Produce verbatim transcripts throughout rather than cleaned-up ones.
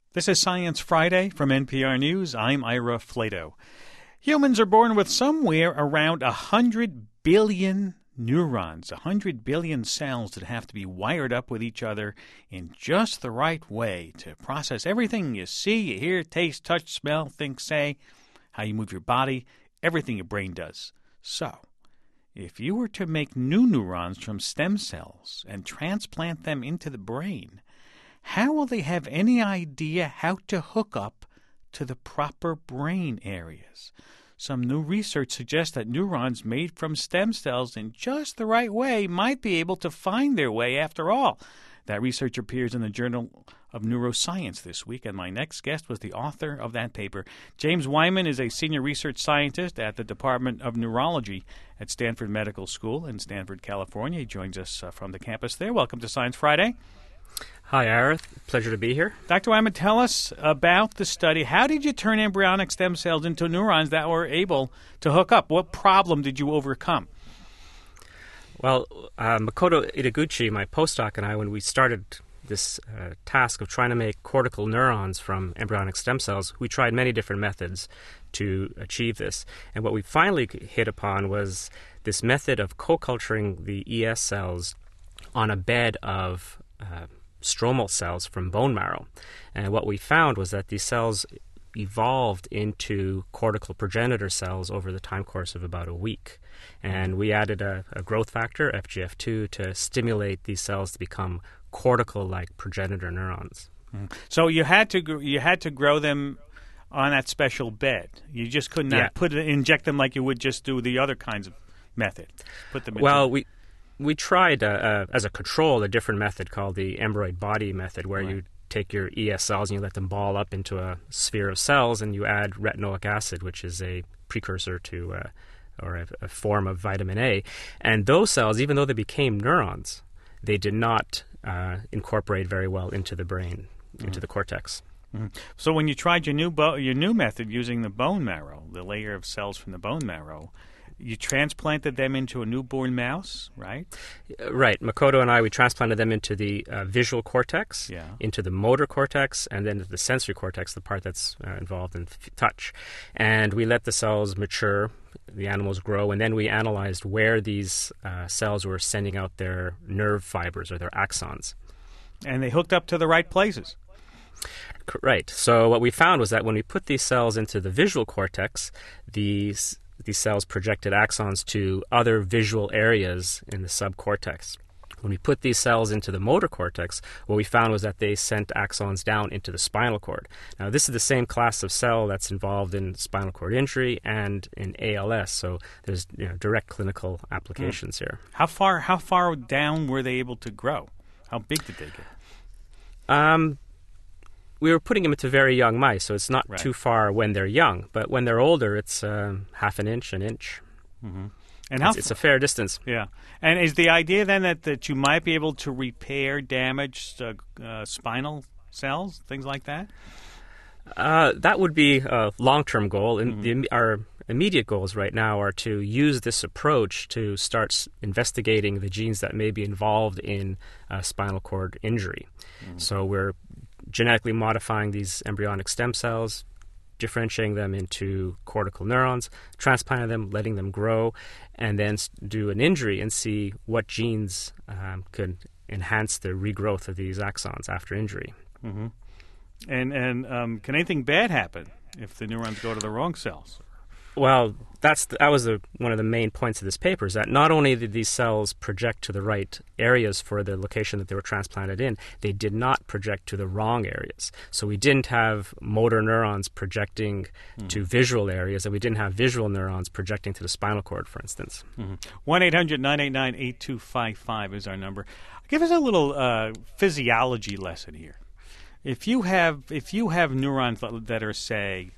This is Science Friday from N P R News. I'm Ira Flato. Humans are born with somewhere around one hundred billion neurons, one hundred billion cells that have to be wired up with each other in just the right way to process everything you see, you hear, taste, touch, smell, think, say, how you move your body, everything your brain does. So, if you were to make new neurons from stem cells and transplant them into the brain, how will they have any idea how to hook up to the proper brain areas? Some new research suggests that neurons made from stem cells in just the right way might be able to find their way after all. That research appears in the Journal of Neuroscience this week, and my next guest was the author of that paper. James Weinman is a senior research scientist at the Department of Neurology at Stanford Medical School in Stanford, California. He joins us uh, from the campus there. Welcome to Science Friday. Hi, Ira. Pleasure to be here. Doctor Weinman, tell us about the study. How did you turn embryonic stem cells into neurons that were able to hook up? What problem did you overcome? Well, uh, Makoto Ideguchi, my postdoc, and I, when we started this uh, task of trying to make cortical neurons from embryonic stem cells, we tried many different methods to achieve this. And what we finally hit upon was this method of co-culturing the E S cells on a bed of uh, stromal cells from bone marrow. And what we found was that these cells evolved into cortical progenitor cells over the time course of about a week. And we added a, a growth factor, F G F two, to stimulate these cells to become cortical-like progenitor neurons. Mm. So you had to gr- you had to grow them on that special bed. You just could not Yeah. put it, inject them like you would just do the other kinds of method. Put them into Well, we we tried uh, uh, as a control a different method called the embroid body method, where Right. you take your E S cells and you let them ball up into a sphere of cells, and you add retinoic acid, which is a precursor to uh, or a, a form of vitamin A. And those cells, even though they became neurons, they did not uh, incorporate very well into the brain, mm. into the cortex. Mm-hmm. So when you tried your new bo- your new method using the bone marrow, the layer of cells from the bone marrow, you transplanted them into a newborn mouse, right? Right. Makoto and I, we transplanted them into the uh, visual cortex, Yeah. into the motor cortex, and then the sensory cortex, the part that's uh, involved in f- touch. And we let the cells mature, the animals grow, and then we analyzed where these uh, cells were sending out their nerve fibers or their axons. And they hooked up to the right places. Right. So what we found was that when we put these cells into the visual cortex, these these cells projected axons to other visual areas in the subcortex. When we put these cells into the motor cortex, what we found was that they sent axons down into the spinal cord. Now, this is the same class of cell that's involved in spinal cord injury and in A L S, so there's you know, direct clinical applications mm. here. How far how far down were they able to grow? How big did they get? Um, we were putting them into very young mice, so it's not right. too far when they're young. But when they're older, it's um, half an inch, an inch. Mm-hmm. And how it's, it's a fair distance. Yeah. And is the idea then that, that you might be able to repair damaged uh, uh, spinal cells, things like that? Uh, that would be a long-term goal. And mm-hmm. the, our immediate goals right now are to use this approach to start s- investigating the genes that may be involved in uh, spinal cord injury. Mm-hmm. So we're genetically modifying these embryonic stem cells, differentiating them into cortical neurons, transplanting them, letting them grow, and then do an injury and see what genes um, could enhance the regrowth of these axons after injury. Mm-hmm. And and um, can anything bad happen if the neurons go to the wrong cells? Well, that's the, that was the, one of the main points of this paper, is that not only did these cells project to the right areas for the location that they were transplanted in, they did not project to the wrong areas. So we didn't have motor neurons projecting mm-hmm. to visual areas, and we didn't have visual neurons projecting to the spinal cord, for instance. one eight hundred nine eight nine eight two five five is our number. Give us a little uh, physiology lesson here. If you have if you have neurons that are, say,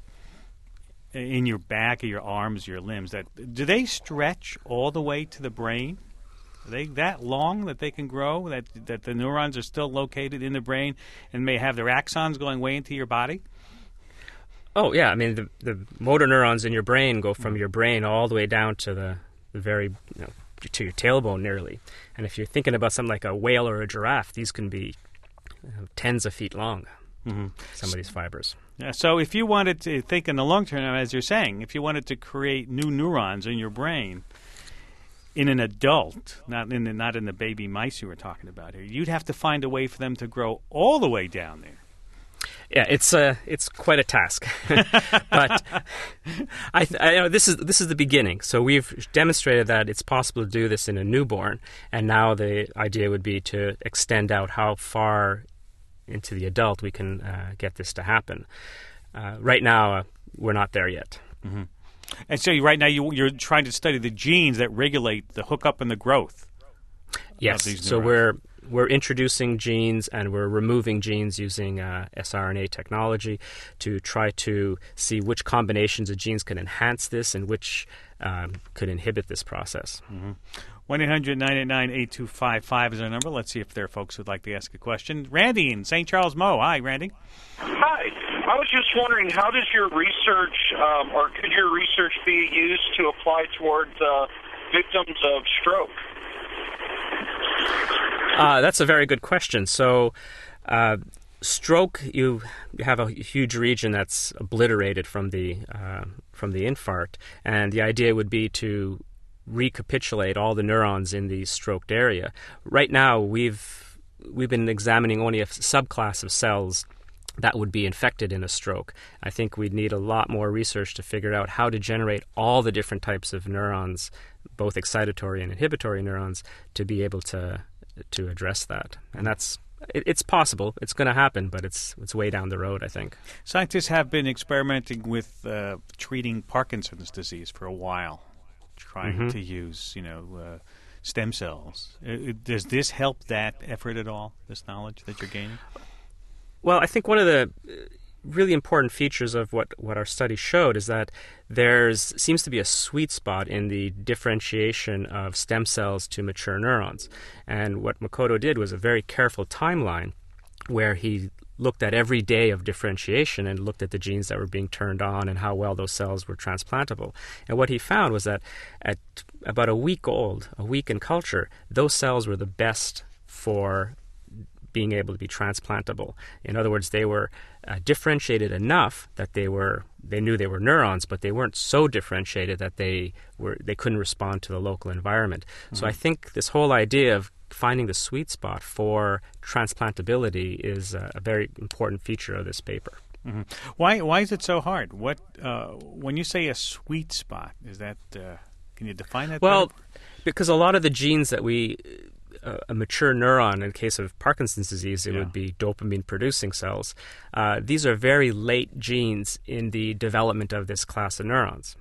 in your back or your arms, your limbs, that do they stretch all the way to the brain? Are they that long that they can grow, that that the neurons are still located in the brain and may have their axons going way into your body? Oh, yeah. I mean, the, the motor neurons in your brain go from your brain all the way down to the, the very, you know, to your tailbone nearly. And if you're thinking about something like a whale or a giraffe, these can be you know, tens of feet long. mm-hmm. some of these fibers. Yeah, so if you wanted to think in the long term, as you're saying, if you wanted to create new neurons in your brain in an adult, not in the, not in the baby mice you were talking about here, you'd have to find a way for them to grow all the way down there. Yeah, it's uh, it's quite a task, but I, th- I you know this is this is the beginning. So we've demonstrated that it's possible to do this in a newborn, and now the idea would be to extend out how far into the adult we can uh, get this to happen. Uh, right now, uh, we're not there yet. Mm-hmm. And so right now you, you're trying to study the genes that regulate the hookup and the growth. Yes, of these so neurons. we're we're introducing genes and we're removing genes using uh, siRNA technology to try to see which combinations of genes can enhance this and which um, could inhibit this process. Mm-hmm. one eight hundred nine eight nine eight two five five is our number. Let's see if there are folks who'd like to ask a question. Randy in Saint Charles, Mo. Hi, Randy. Hi. I was just wondering, how does your research, um, or could your research be used to apply towards uh, victims of stroke? Uh, that's a very good question. So, uh, stroke, you have a huge region that's obliterated from the uh, from the infarct, and the idea would be to recapitulate all the neurons in the stroked area. Right now, we've we've been examining only a subclass of cells that would be infected in a stroke. I think we'd need a lot more research to figure out how to generate all the different types of neurons, both excitatory and inhibitory neurons, to be able to to address that. And that's it, it's possible. It's going to happen, but it's it's way down the road, I think. Scientists have been experimenting with uh, treating Parkinson's disease for a while, trying mm-hmm. to use, you know, uh, stem cells. Uh, does this help that effort at all, this knowledge that you're gaining? Well, I think one of the really important features of what, what our study showed is that there's seems to be a sweet spot in the differentiation of stem cells to mature neurons. And what Makoto did was a very careful timeline where he looked at every day of differentiation and looked at the genes that were being turned on and how well those cells were transplantable. And what he found was that at about a week old, a week in culture, those cells were the best for being able to be transplantable. In other words, they were uh, differentiated enough that they were they knew they were neurons, but they weren't so differentiated that they were they couldn't respond to the local environment. Mm-hmm. So I think this whole idea of finding the sweet spot for transplantability is a, a very important feature of this paper. Mm-hmm. Why why is it so hard? What uh, when you say a sweet spot, is that uh, can you define that? Well, better? Because a lot of the genes that we a mature neuron, in the case of Parkinson's disease, it yeah. would be dopamine-producing cells. Uh, these are very late genes in the development of this class of neurons.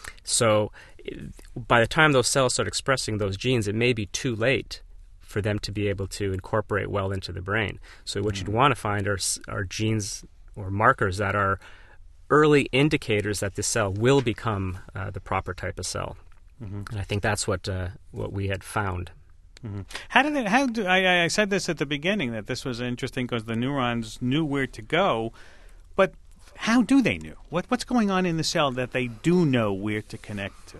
So by the time those cells start expressing those genes, it may be too late for them to be able to incorporate well into the brain. So what mm. you'd want to find are, are genes or markers that are early indicators that the cell will become uh, the proper type of cell. Mm-hmm. And I think that's what uh, what we had found. Mm-hmm. How did it? How do I? I said this at the beginning that this was interesting because the neurons knew where to go, but how do they know? What what's going on in the cell that they do know where to connect to?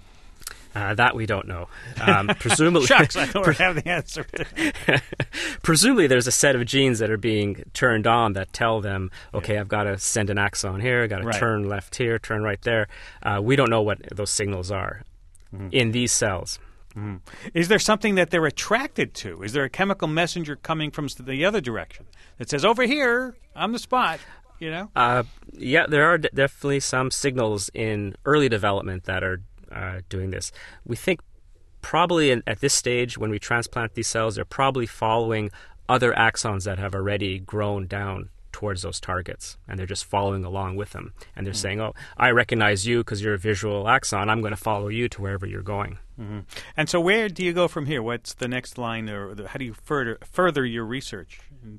Uh, that we don't know. Um, presumably, shucks, I don't have the answer. Presumably, there's a set of genes that are being turned on that tell them, okay, yeah. I've got to send an axon here, I've got to right. turn left here, turn right there. Uh, we don't know what those signals are mm-hmm. in these cells. Mm-hmm. Is there something that they're attracted to? Is there a chemical messenger coming from the other direction that says, over here, I'm the spot, you know? Uh, yeah, there are d- definitely some signals in early development that are uh, doing this. We think probably in, at this stage, when we transplant these cells, they're probably following other axons that have already grown down towards those targets, and they're just following along with them. And they're mm-hmm. saying, oh, I recognize you because you're a visual axon. I'm going to follow you to wherever you're going. Mm-hmm. And so where do you go from here? What's the next line, or the, how do you further further your research?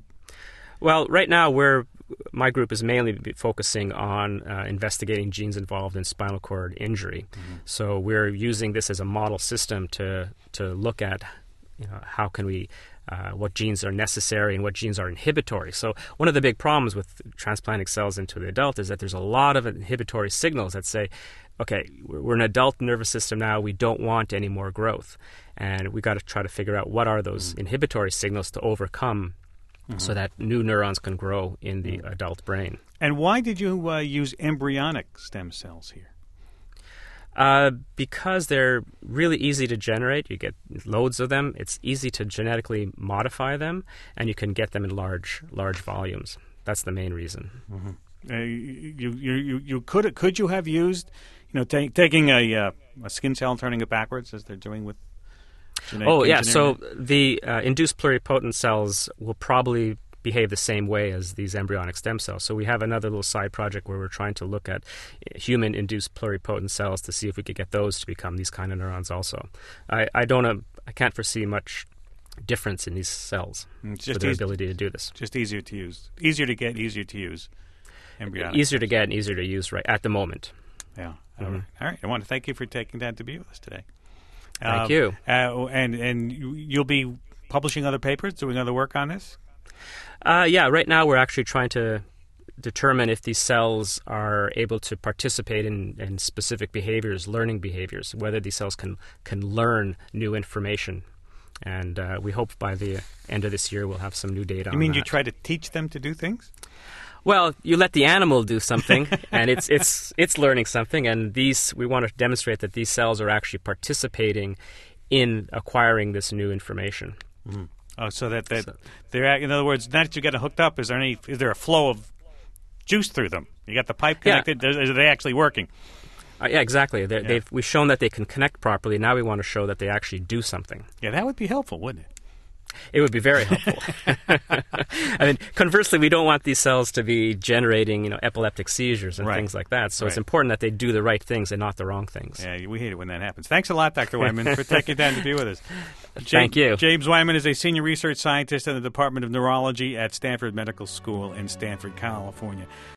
Well, right now, we're, my group is mainly focusing on uh, investigating genes involved in spinal cord injury. Mm-hmm. So we're using this as a model system to to look at, you know, how can we Uh, what genes are necessary and what genes are inhibitory. So one of the big problems with transplanting cells into the adult is that there's a lot of inhibitory signals that say, okay, we're an adult nervous system now, we don't want any more growth. And we've got to try to figure out what are those mm. inhibitory signals to overcome mm-hmm. so that new neurons can grow in the adult brain. And why did you uh, use embryonic stem cells here? Uh, because they're really easy to generate. You get loads of them. It's easy to genetically modify them, and you can get them in large, large volumes. That's the main reason. Mm-hmm. Uh, you, you, you, you could could you have used, you know, ta- taking a uh, a skin cell and turning it backwards as they're doing with genetic Oh yeah. engineering? So the uh, induced pluripotent cells will probably behave the same way as these embryonic stem cells. So we have another little side project where we're trying to look at human-induced pluripotent cells to see if we could get those to become these kind of neurons also. I, I don't uh, I can't foresee much difference in these cells It's for just their easy, ability to do this. just easier to use, easier to get, easier to use. Embryonic. Easier to get and easier to use right at the moment. Yeah. Mm-hmm. All right. All right. I want to thank you for taking time to be with us today. Thank Um, you. Uh, and and you- you'll be publishing other papers, doing other work on this? Uh, yeah, right now we're actually trying to determine if these cells are able to participate in, in specific behaviors, learning behaviors, whether these cells can, can learn new information. And uh, we hope by the end of this year we'll have some new data You on mean that. you try to teach them to do things? Well, you let the animal do something, and it's it's it's learning something, and these we want to demonstrate that these cells are actually participating in acquiring this new information. Mm-hmm. Oh, so that, that So- they're at- in other words, now that you get it hooked up, is there any is there a flow of juice through them? You got the pipe Yeah. connected. Are are they actually working? Uh, yeah, exactly. They're- Yeah. They've, we've shown that they can connect properly. Now we want to show that they actually do something. Yeah, that would be helpful, wouldn't it? It would be very helpful. I mean, conversely, we don't want these cells to be generating, you know, epileptic seizures and Right. things like that. So it's Right. important that they do the right things and not the wrong things. Yeah, we hate it when that happens. Thanks a lot, Doctor Wyman, for taking time to be with us. Thank you. James Wyman is a senior research scientist in the Department of Neurology at Stanford Medical School in Stanford, California.